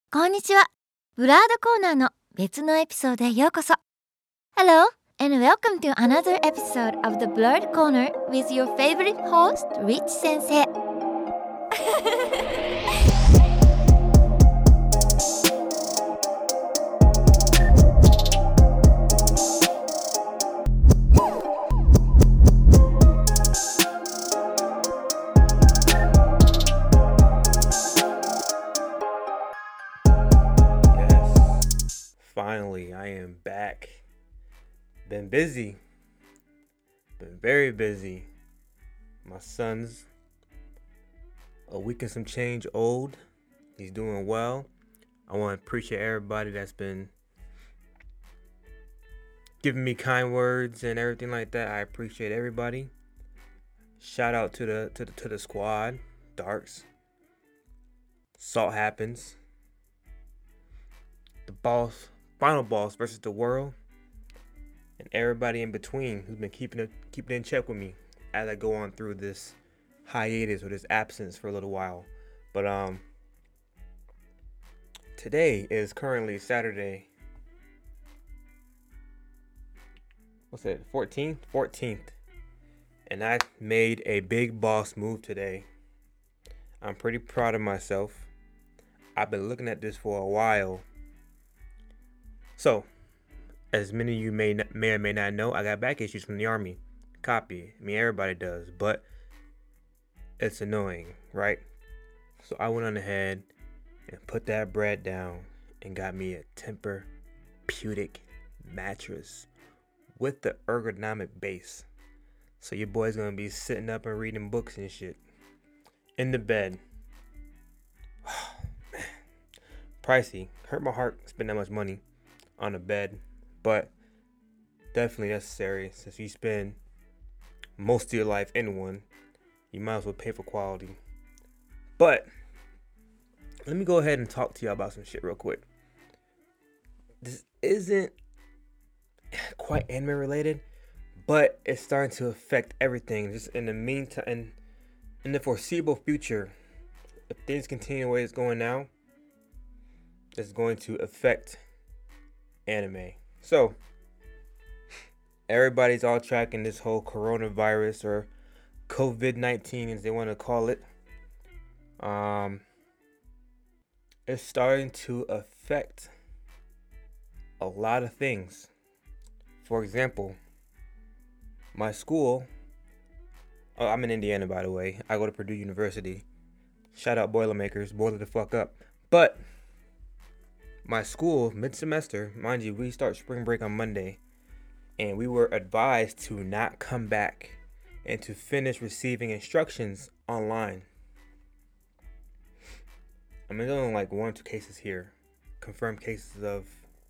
こんにちは。ブラードコーナーの別のエピソードへようこそ。Hello and welcome to another episode of the Blurred Corner with your favorite host, Rich 先生。 Finally, I am back. Been busy. Been very busy. My son's a week and some change old. He's doing well. I want to appreciate everybody that's been giving me kind words and everything like that. I appreciate everybody. Shout out to the squad, Darks. Salt happens. The final boss versus the world, and everybody in between who's been keeping it in check with me as I go on through this hiatus or this absence for a little while. But today is currently Saturday. What's it? 14th. And I made a big boss move today. I'm pretty proud of myself. I've been looking at this for a while. So, as many of you may or may not know, I got back issues from the Army. Copy. I mean, everybody does, but it's annoying, right? So I went on ahead and put that bread down and got me a Tempur-Pedic mattress with the ergonomic base. So your boy's gonna be sitting up and reading books and shit in the bed. Oh, man. Pricey. Hurt my heart spend that much money on a bed, but definitely necessary. Since you spend most of your life in one, you might as well pay for quality. But let me go ahead and talk to y'all about some shit real quick. This isn't quite anime related, but it's starting to affect everything. Just in the meantime, and in the foreseeable future, if things continue the way it's going now, it's going to affect anime. So everybody's all tracking this whole coronavirus or COVID-19 as they want to call it. It's starting to affect a lot of things. For example, my school, I'm in Indiana, by the way. I go to Purdue University. Shout out Boilermakers, boiler the fuck up. But my school, mid-semester, mind you, we start spring break on Monday, and we were advised to not come back and to finish receiving instructions online. I mean, there's only like 1 or 2 cases here, confirmed cases of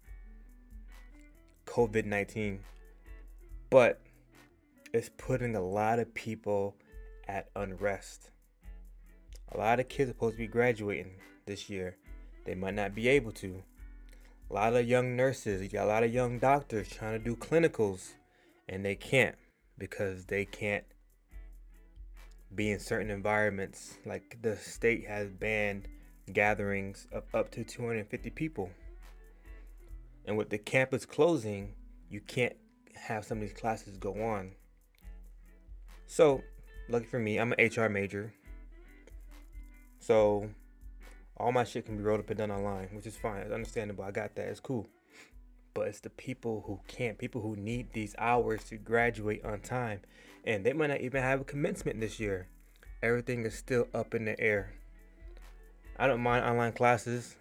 COVID-19, but it's putting a lot of people at unrest. A lot of kids are supposed to be graduating this year. They might not be able to. A lot of young nurses, you got a lot of young doctors trying to do clinicals, and they can't because they can't be in certain environments. Like the state has banned gatherings of up to 250 people. And with the campus closing, you can't have some of these classes go on. So, lucky for me, I'm an HR major. So all my shit can be rolled up and done online, which is fine. It's understandable. I got that. It's cool. But it's the people who can't, people who need these hours to graduate on time. And they might not even have a commencement this year. Everything is still up in the air. I don't mind online classes.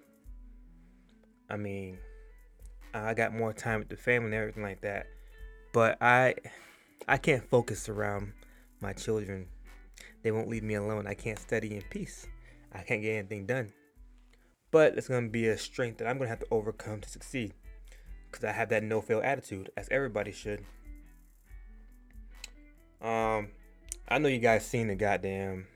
I mean, I got more time with the family and everything like that. But I can't focus around my children. They won't leave me alone. I can't study in peace. I can't get anything done. But it's going to be a strength that I'm going to have to overcome to succeed. Because I have that no-fail attitude, as everybody should. I know you guys seen the goddamn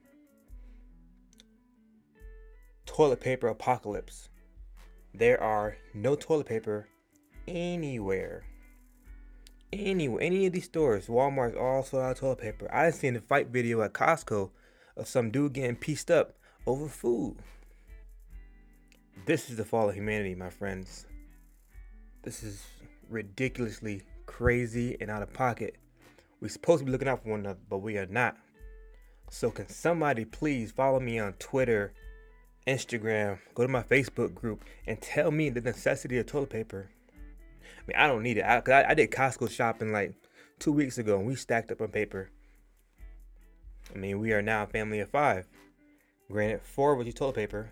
toilet paper apocalypse. There are no toilet paper anywhere. Any of these stores, Walmart's all sold out of toilet paper. I seen a fight video at Costco of some dude getting pieced up over food. This is the fall of humanity, my friends. This is ridiculously crazy and out of pocket. We're supposed to be looking out for one another, but we are not. So can somebody please follow me on Twitter, Instagram, go to my Facebook group, and tell me the necessity of toilet paper? I mean, I don't need it. I did Costco shopping like 2 weeks ago, and we stacked up on paper. I mean, we are now a family of 5. Granted, 4 was your toilet paper.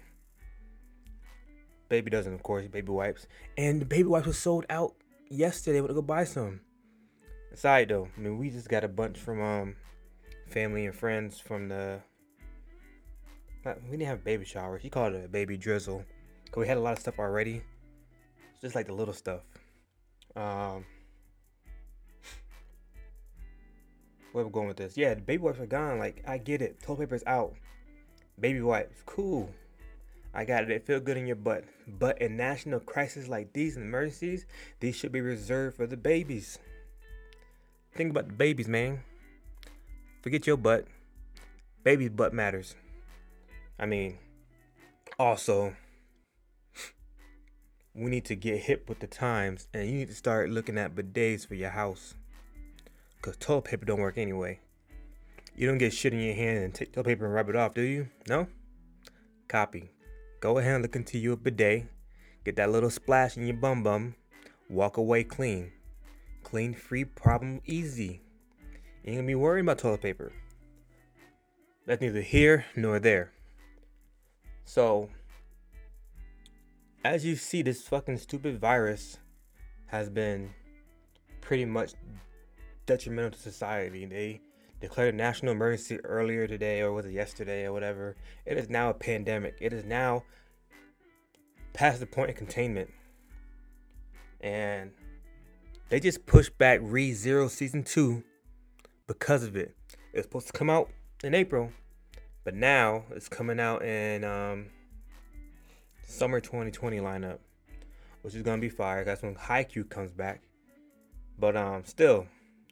Baby doesn't, of course, baby wipes. And the baby wipes was sold out yesterday. I went to go buy some. Aside though, I mean, we just got a bunch from family and friends from the... We didn't have a baby shower. She called it a baby drizzle. Because we had a lot of stuff already. It's just like the little stuff. Where we're going with this? Yeah, the baby wipes are gone. Like, I get it. Toilet paper's out. Baby wipes, cool. I got it. It feel good in your butt. But in national crises like these and emergencies, these should be reserved for the babies. Think about the babies, man. Forget your butt. Baby's butt matters. I mean, also, we need to get hip with the times, and you need to start looking at bidets for your house. Because toilet paper don't work anyway. You don't get shit in your hand and take toilet paper and rub it off, do you? No? Copy. Go ahead and look into your bidet. Get that little splash in your bum. Walk away clean. Clean, free, problem easy. You ain't gonna be worrying about toilet paper. That's neither here nor there. So, as you see, this fucking stupid virus has been pretty much detrimental to society. They declared a national emergency earlier today, or was it yesterday or whatever. It is now a pandemic. It is now past the point of containment. And they just pushed back ReZero Season 2 because of it. It was supposed to come out in April, but now it's coming out in summer 2020 lineup, which is going to be fire. That's when Haikyuu comes back. But still,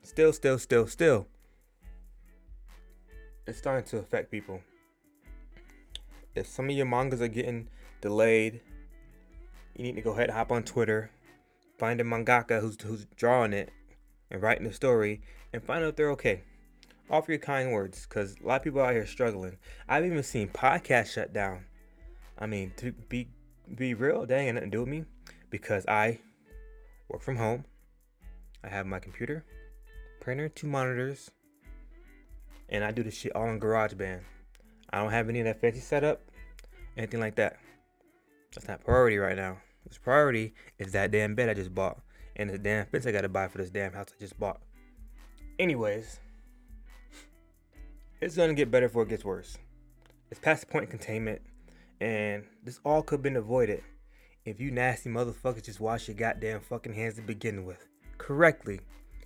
it's starting to affect people. If some of your mangas are getting delayed, you need to go ahead and hop on Twitter, find a mangaka who's drawing it and writing the story, and find out if they're okay. Offer your kind words, because a lot of people out here struggling. I've even seen podcasts shut down. I mean, to be real, that ain't nothing to do with me, because I work from home. I have my computer, printer, 2 monitors, and I do this shit all on GarageBand. I don't have any of that fancy setup, anything like that. That's not priority right now. This priority is that damn bed I just bought, and the damn fence I gotta buy for this damn house I just bought. Anyways, it's gonna get better before it gets worse. It's past the point of containment, and this all could have been avoided if you nasty motherfuckers just wash your goddamn fucking hands to begin with correctly.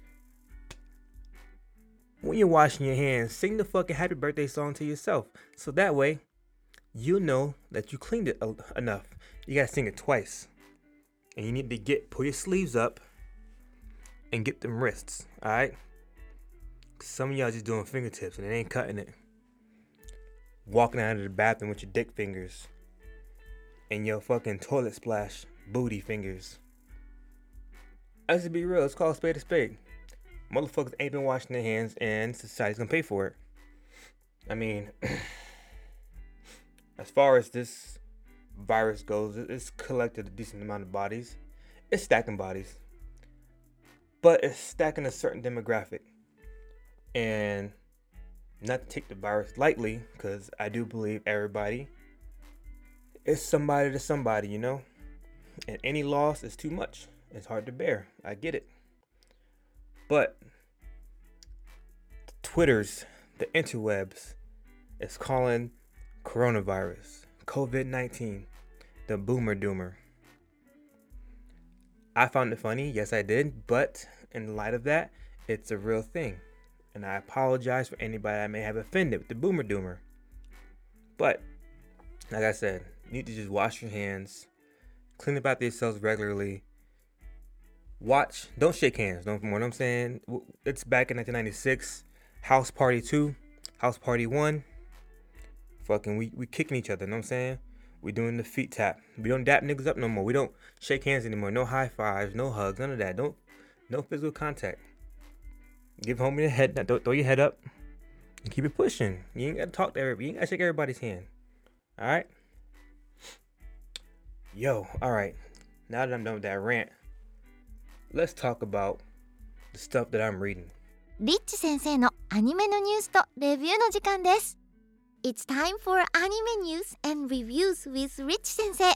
When you're washing your hands, sing the fucking happy birthday song to yourself, so that way you know that you cleaned it enough. You gotta sing it twice. And you need to pull your sleeves up and get them wrists, alright? Some of y'all just doing fingertips and it ain't cutting it. Walking out of the bathroom with your dick fingers and your fucking toilet splash booty fingers. Let's just be real, it's called spade a spade. Motherfuckers ain't been washing their hands and society's gonna pay for it. I mean, as far as this virus goes, it's collected a decent amount of bodies. It's stacking bodies. But it's stacking a certain demographic. And not to take the virus lightly, because I do believe everybody is somebody to somebody, you know? And any loss is too much. It's hard to bear. I get it. But the Twitters, the interwebs, is calling coronavirus, COVID-19, the boomer doomer. I found it funny, yes I did, but in light of that, it's a real thing. And I apologize for anybody I may have offended with the boomer doomer. But, like I said, you need to just wash your hands, clean up after yourselves regularly. Watch, don't shake hands, don't know what I'm saying? It's back in 1996, House Party 2, House Party 1. Fucking, we kicking each other, you know what I'm saying? We doing the feet tap. We don't dap niggas up no more. We don't shake hands anymore. No high fives, no hugs, none of that. No physical contact. Give homie the head. Throw your head up and keep it pushing. You ain't gotta talk to everybody. You ain't gotta shake everybody's hand. All right. Yo, all right. Now that I'm done with that rant, let's talk about the stuff that I'm reading. リッチ先生のアニメのニュースとレビューの時間です。It's time for anime news and reviews with Rich 先生。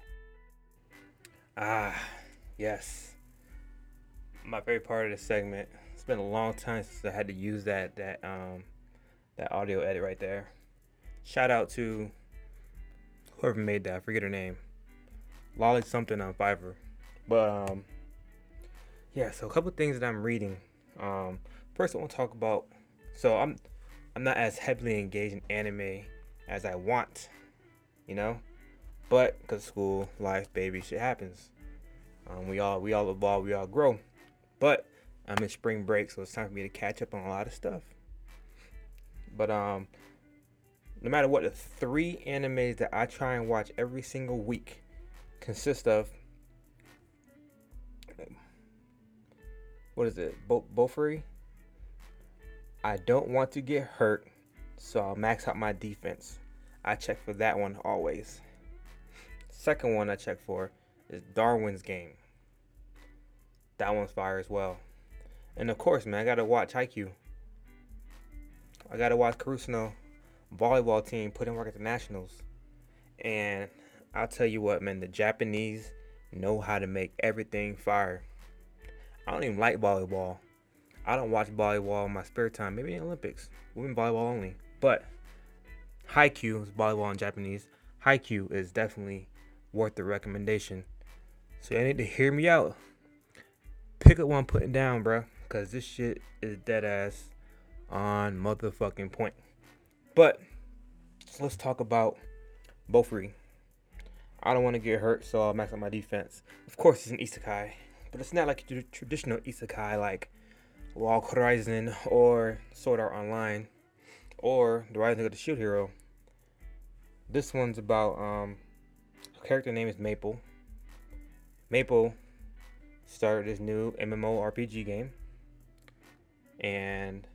Yes. My favorite part of this segment. It's been a long time since I had to use that audio edit right there. Shout out to whoever made that. I forget her name. Lolly something on Fiverr. But yeah, so a couple things that I'm reading. First I want to talk about, so I'm not as heavily engaged in anime as I want, you know, but because school, life, baby, shit happens. We all evolve, we all grow. But I'm in spring break, so it's time for me to catch up on a lot of stuff. But no matter what, the 3 animes that I try and watch every single week consist of, what is it? Bofuri. I don't want to get hurt, so I'll max out my defense. I check for that one always. Second one I check for is Darwin's Game. That one's fire as well. And of course, man, I gotta watch Haikyuu. I gotta watch Kurusuno volleyball team put in work at the Nationals. And I'll tell you what, man, the Japanese know how to make everything fire. I don't even like volleyball. I don't watch volleyball in my spare time. Maybe in the Olympics. Women volleyball only. But Haikyuu is volleyball in Japanese. Haikyuu is definitely worth the recommendation. So you need to hear me out. Pick up what I'm putting down, bro. Because this shit is dead ass on motherfucking point. But let's talk about Bofuri. I don't want to get hurt, so I'll max out my defense. Of course, it's an isekai. But it's not like a traditional isekai like Log Horizon or Sword Art Online or The Rising of the Shield Hero. This one's about her character name is Maple. Maple started this new MMORPG game, and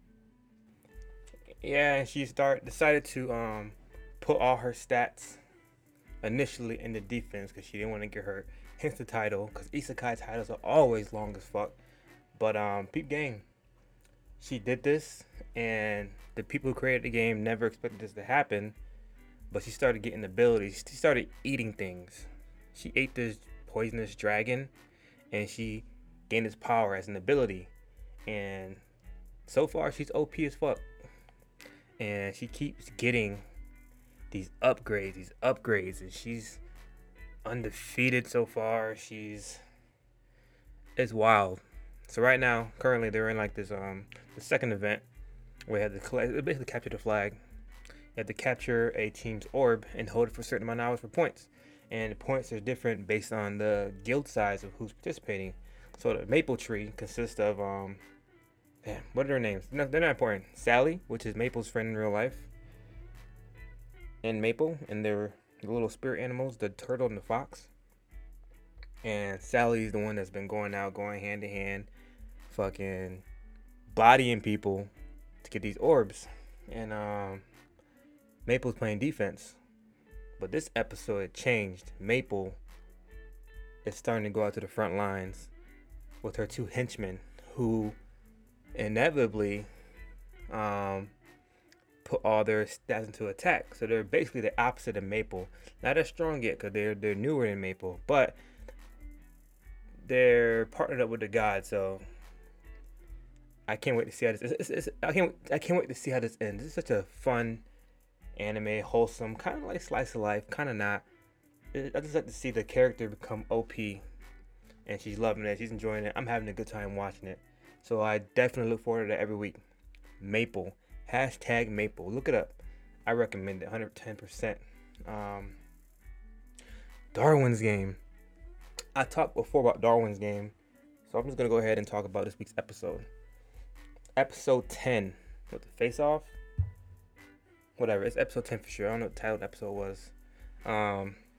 yeah, she decided to put all her stats initially in the defense because she didn't want to get hurt. Hence the title, because isekai titles are always long as fuck. But peep game. She did this, and the people who created the game never expected this to happen. But she started getting abilities. She started eating things. She ate this poisonous dragon, and she gained its power as an ability. And so far, she's OP as fuck. And she keeps getting these upgrades, and she's undefeated so far. It's wild. So right now, currently, they're in like this the second event where they had to basically capture the flag. You have to capture a team's orb and hold it for a certain amount of hours for points. And the points are different based on the guild size of who's participating. So the Maple Tree consists of what are their names? No, they're not important. Sally, which is Maple's friend in real life, and Maple, and their little spirit animals, the turtle and the fox. And Sally's the one that's been going hand to hand, fucking bodying people to get these orbs. And Maple's playing defense. But this episode it changed. Maple is starting to go out to the front lines with her 2 henchmen who inevitably put all their stats into attack. So they're basically the opposite of Maple. Not as strong yet because they're newer than Maple, but they're partnered up with the god. So I can't wait to see how this. I can't wait to see how this ends. This is such a fun anime, wholesome, kind of like slice of life, kind of not. I just like to see the character become OP, and she's loving it. She's enjoying it. I'm having a good time watching it. So I definitely look forward to that every week. Maple. Hashtag Maple. Look it up. I recommend it 110%. Darwin's Game. I talked before about Darwin's Game, so I'm just going to go ahead and talk about this week's episode. Episode 10. What, the Face Off? Whatever. It's episode 10 for sure. I don't know what the title of the episode was.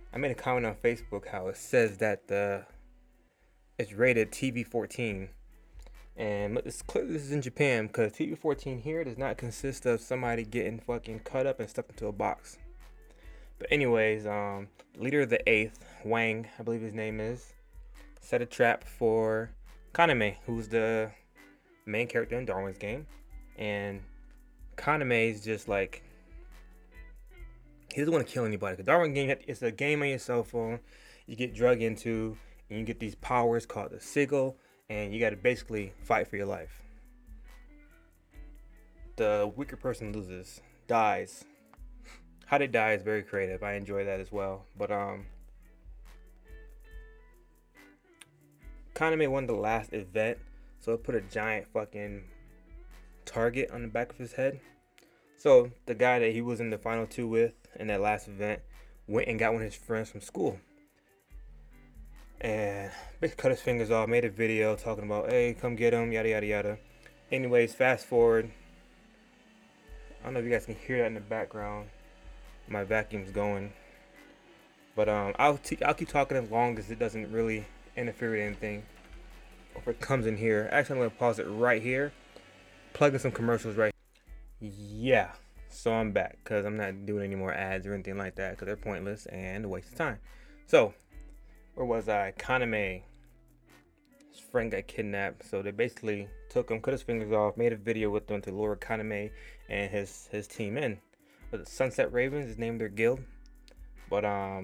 I made a comment on Facebook how it says that it's rated TV-14, and it's clear this is in Japan because TV-14 here does not consist of somebody getting fucking cut up and stuffed into a box. But anyways, the leader of the 8th, Wang, I believe his name is, set a trap for Kaname, who's the main character in Darwin's Game. And Kaname is just like, he doesn't want to kill anybody. The Darwin Game, it's a game on your cell phone you get drug into, and you get these powers called the sigil, and you got to basically fight for your life. The weaker person loses, dies. How they die is very creative. I enjoy that as well. But Kaname won the last event, so it put a giant fucking target on the back of his head. So the guy that he was in the final 2 with in that last event went and got one of his friends from school and basically cut his fingers off, made a video talking about, hey, come get him, yada yada yada. Anyways, fast forward. I don't know if you guys can hear that in the background. My vacuum's going, but I'll keep talking as long as it doesn't really interfere with anything. Or if it comes in here, actually I'm gonna pause it right here, plug in some commercials right. Yeah, so I'm back because I'm not doing any more ads or anything like that because they're pointless and a waste of time. So where was I? Kaname, his friend got kidnapped, so they basically took him, cut his fingers off, made a video with them to lure Kaname and his team in. Was it Sunset Ravens is named their guild? But oh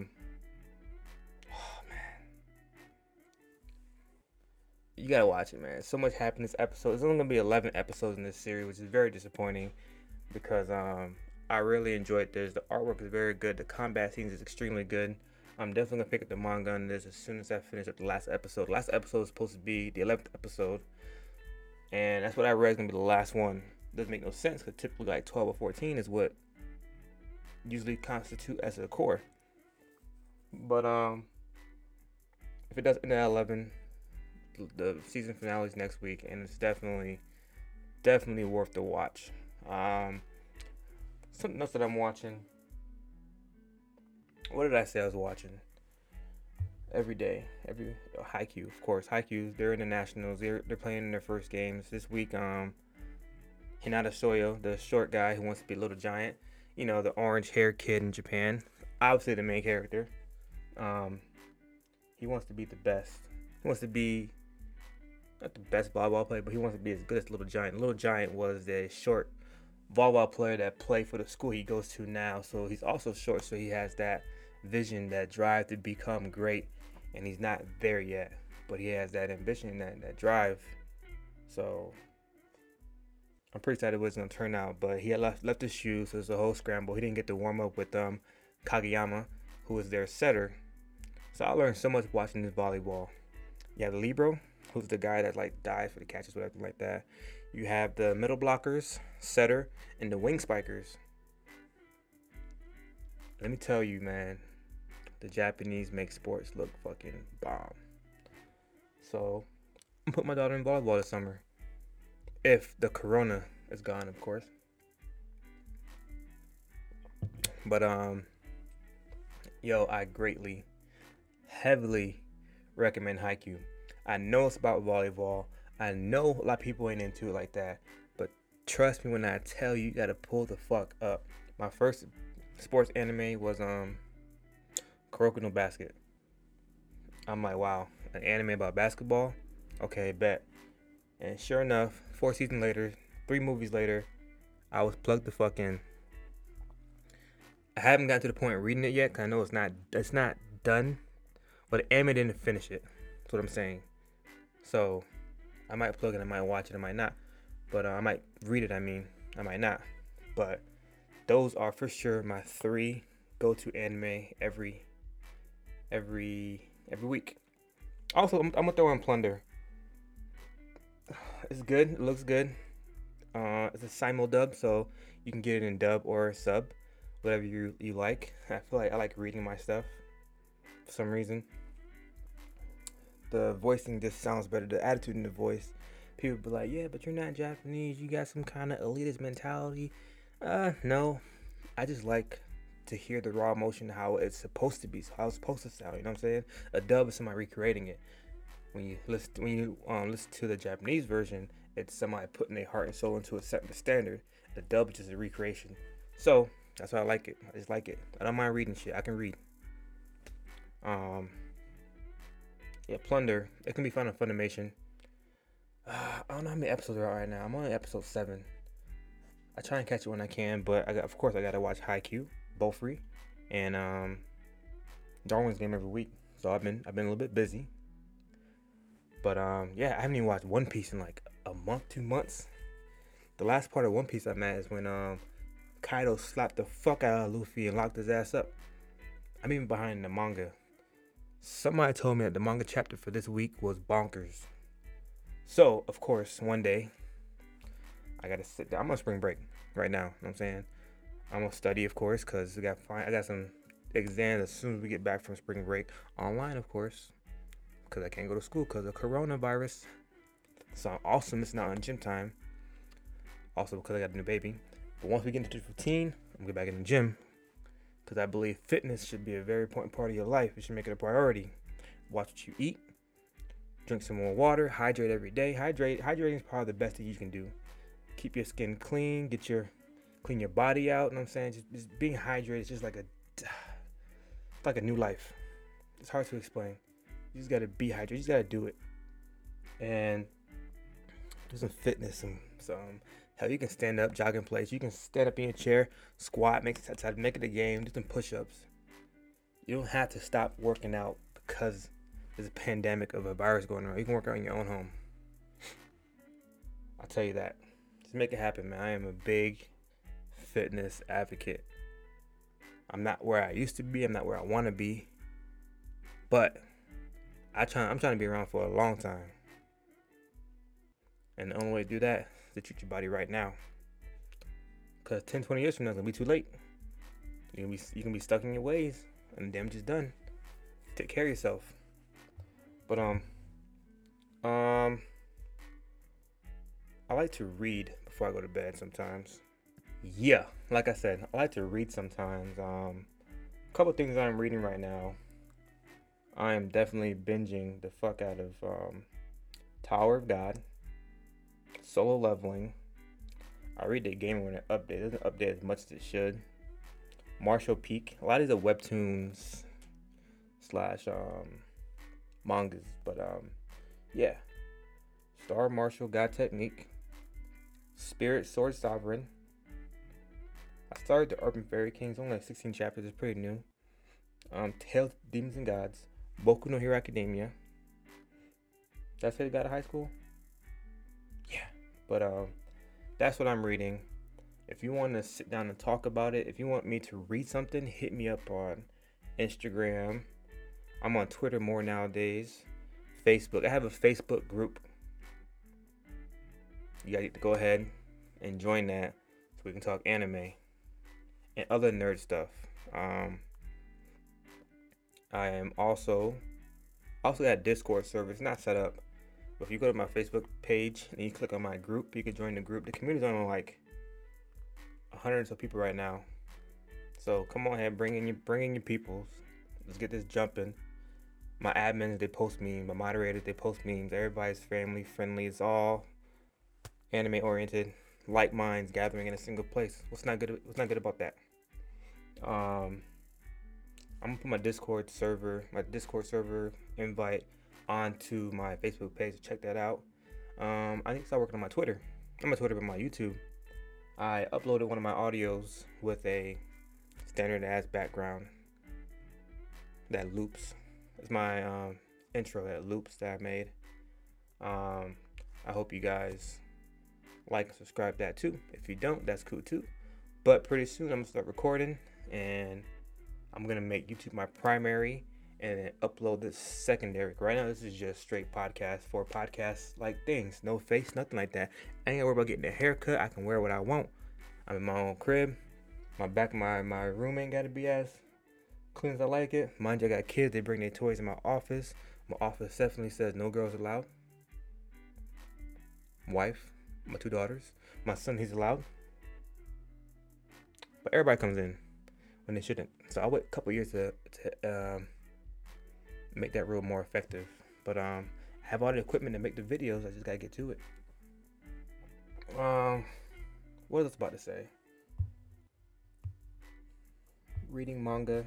man, you gotta watch it, man. So much happened in this episode. There's only gonna be 11 episodes in this series, which is very disappointing because I really enjoyed this. The artwork is very good. The combat scenes is extremely good. I'm definitely gonna pick up the manga on this as soon as I finish up the last episode. The last episode is supposed to be the 11th episode, and that's what I read is gonna be the last one. Doesn't make no sense because typically like 12 or 14 is what usually constitute as a core. But if it does end at 11, the season finale is next week, and it's definitely worth the watch. Something else that I'm watching. What did I say I was watching? Every Haikyuu, of course. Haikyuu, they're in the nationals. They're playing in their first games this week. Hinata Soyo, the short guy who wants to be a little giant, you know, the orange haired kid in Japan, obviously the main character. He wants to be the best. He wants to be not the best volleyball player, but he wants to be as good as Little Giant. Little Giant was the short volleyball player that played for the school he goes to now. So he's also short, so he has that vision, that drive to become great. And he's not there yet, but he has that ambition, that drive. So I'm pretty excited what it's going to turn out. But he had left his shoes, so it's a whole scramble. He didn't get to warm up with Kageyama, who was their setter. So I learned so much watching this volleyball. You have the libero, who's the guy that like dives for the catches, whatever like that. You have the middle blockers, setter, and the wing spikers. Let me tell you, man, the Japanese make sports look fucking bomb. So I'm putting my daughter in volleyball this summer. If the corona is gone, of course. But I greatly, heavily recommend Haikyuu. I know it's about volleyball. I know a lot of people ain't into it like that, but trust me when I tell you, you gotta pull the fuck up. My first sports anime was Kuroko no Basket. I'm like, wow, an anime about basketball? Okay, bet. And sure enough, 4 seasons later, 3 movies later, I was plugged the fuck in. I haven't gotten to the point of reading it yet, because I know it's not done, but the anime didn't finish it. That's what I'm saying. So I might plug it, I might watch it, I might not. But I might read it, I might not. But those are for sure my 3 go-to anime every week. Also, I'm gonna throw in Plunder. It's good. It looks good. It's a simul dub, so you can get it in dub or sub, whatever you like. I feel like I like reading my stuff for some reason. The voicing just sounds better. The attitude in the voice. People be like, yeah, but you're not Japanese. You got some kind of elitist mentality. No. I just like to hear the raw emotion, how it's supposed to be, how it's supposed to sound. You know what I'm saying? A dub is somebody recreating it. When you listen to the Japanese version, it's somebody putting their heart and soul into a certain standard. The dub is just a recreation. So that's why I like it. I just like it. I don't mind reading shit. I can read. Yeah, Plunder. It can be found on Funimation. I don't know how many episodes are out right now. I'm on episode 7. I try and catch it when I can, but I gotta watch Haikyuu, Bofuri, and Darwin's Game every week. So I've been a little bit busy. But yeah, I haven't even watched One Piece in like a month, 2 months. The last part of One Piece I'm at is when Kaido slapped the fuck out of Luffy and locked his ass up. I'm even behind the manga. Somebody told me that the manga chapter for this week was bonkers. So, of course, one day, I gotta sit down. I'm on spring break right now, you know what I'm saying? I'm gonna study, of course, because I got some exams as soon as we get back from spring break. Online, of course, because I can't go to school because of coronavirus. So I'm also missing out on gym time. Also because I got a new baby. But once we get into the routine, I'm gonna get back in the gym. Because I believe fitness should be a very important part of your life. You should make it a priority. Watch what you eat. Drink some more water. Hydrate every day. Hydrating is probably the best thing you can do. Keep your skin clean. Clean your body out. You know what I'm saying? Just being hydrated is just like a new life. It's hard to explain. You just gotta be hydrated. You just gotta do it. And do some fitness. Some hell, you can stand up, jog in place. You can stand up in your chair, squat, make it a game. Do some push-ups. You don't have to stop working out because there's a pandemic of a virus going on. You can work out in your own home. I'll tell you that. Just make it happen, man. I am a big fitness advocate. I'm not where I used to be. I'm not where I want to be. But I'm trying to be around for a long time. And the only way to do that is to treat your body right now. Because 10, 20 years from now, it's going to be too late. You can be stuck in your ways and the damage is done. Take care of yourself. But I like to read before I go to bed sometimes. Yeah, like I said, I like to read sometimes. A couple things I'm reading right now. I am definitely binging the fuck out of Tower of God, Solo Leveling. I read the game when it updates. It doesn't update as much as it should. Martial Peak. A lot of these are webtoons / mangas, but yeah. Star Martial God Technique. Spirit Sword Sovereign. I started the Urban Fairy Kings. Only like 16 chapters. It's pretty new. Tales of Demons and Gods. Boku no Hero Academia. Did I say it got out of high school? Yeah. But that's what I'm reading. If you want to sit down and talk about it, if you want me to read something, hit me up on Instagram. I'm on Twitter more nowadays. Facebook. I have a Facebook group. You got to go ahead and join that so we can talk anime and other nerd stuff. I am also got a Discord server. It's not set up, but if you go to my Facebook page and you click on my group, you can join the group. The community's on like 100 or so people right now. So come on ahead, bring in your peoples. Let's get this jumping. My admins, they post memes. My moderators, they post memes. Everybody's family friendly. It's all anime oriented, like minds gathering in a single place. What's not good about that? I'm gonna put my Discord server invite onto my Facebook page to check that out. I need to start working on my Twitter. I'm on Twitter, but my YouTube. I uploaded one of my audios with a standard ass background that loops. It's my intro that loops that I made. I hope you guys like and subscribe that too. If you don't, that's cool too. But pretty soon I'm gonna start recording and I'm gonna make YouTube my primary and then upload this secondary. Right now this is just straight podcast for podcast like things. No face, nothing like that. I ain't gotta worry about getting a haircut. I can wear what I want. I'm in my own crib. My room ain't gotta be as clean as I like it. Mind you, I got kids, they bring their toys in my office. My office definitely says no girls allowed. Wife, my 2 daughters. My son, he's allowed. But everybody comes in. when they shouldn't. So I'll wait a couple years to make that rule more effective. But I have all the equipment to make the videos. I just gotta get to it. What was I about to say? Reading manga.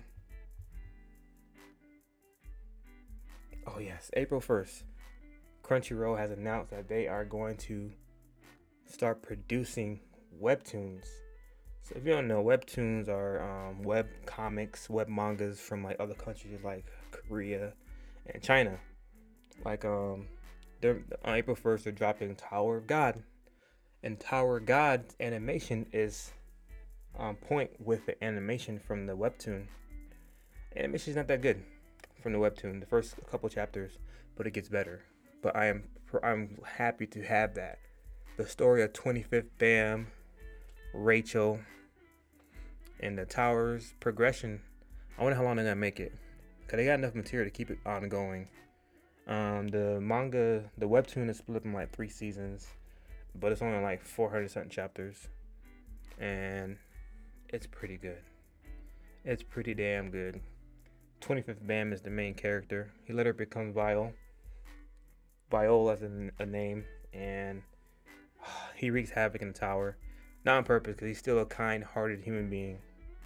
Oh yes, April 1st. Crunchyroll has announced that they are going to start producing webtoons. So if you don't know, webtoons are web comics, web mangas from like other countries like Korea and China. Like they're on April 1st they're dropping Tower of God. And Tower of God's animation is on point with the animation from the webtoon. Animation is not that good from the webtoon, the first couple chapters, but it gets better. But I'm happy to have that. The story of 25th Bam, Rachel, and the Tower's progression. I wonder how long they're gonna make it, cause they got enough material to keep it ongoing. The manga, the webtoon is split in like 3 seasons, but it's only like 400 something chapters, and it's pretty good. It's pretty damn good. 25th Bam is the main character. He later becomes Viol as a name, and he wreaks havoc in the tower. Not on purpose, because he's still a kind-hearted human being.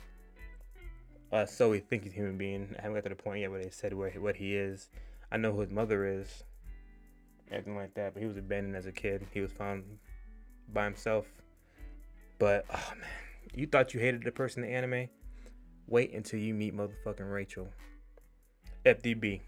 So we think he's a human being. I haven't got to the point yet where they said what he is. I know who his mother is, everything like that, but he was abandoned as a kid. He was found by himself. But, oh man, you thought you hated the person in the anime? Wait until you meet motherfucking Rachel. FDB,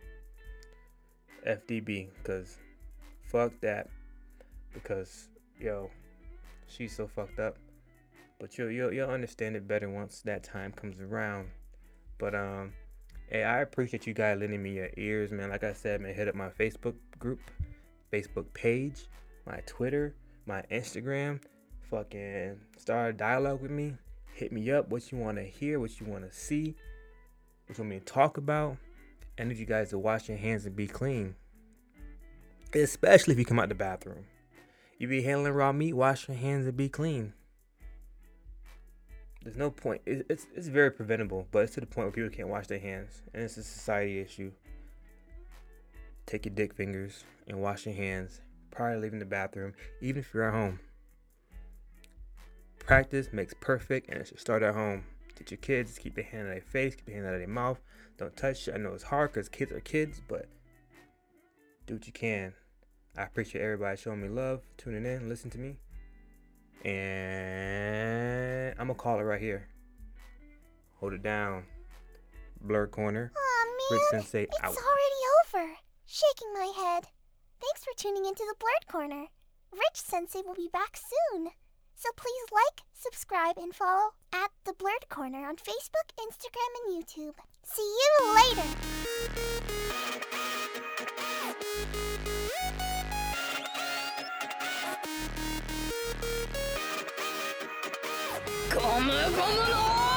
because fuck that, because yo, she's so fucked up. But you'll understand it better once that time comes around. But hey, I appreciate you guys lending me your ears, man. Like I said, man, hit up my Facebook group, Facebook page, my Twitter, my Instagram. Fucking start a dialogue with me. Hit me up. What you want to hear? What you want to see? What you want me to talk about? I need you guys to wash your hands and be clean. Especially if you come out the bathroom. You be handling raw meat, wash your hands and be clean. There's no point. It's very preventable, but it's to the point where people can't wash their hands. And it's a society issue. Take your dick fingers and wash your hands prior to leaving the bathroom, even if you're at home. Practice makes perfect, and it should start at home. Teach your kids, keep their hand out of their face, keep their hand out of their mouth. Don't touch it. I know it's hard because kids are kids, but do what you can. I appreciate everybody showing me love, tuning in, listening to me. And I'm going to call it right here. Hold it down. Blurred Corner. Aw, Rich man, Sensei it's out. already over. Shaking my head. Thanks for tuning into the Blurred Corner. Rich Sensei will be back soon. So please like, subscribe, and follow at The Blurred Corner on Facebook, Instagram, and YouTube. See you later! Come no!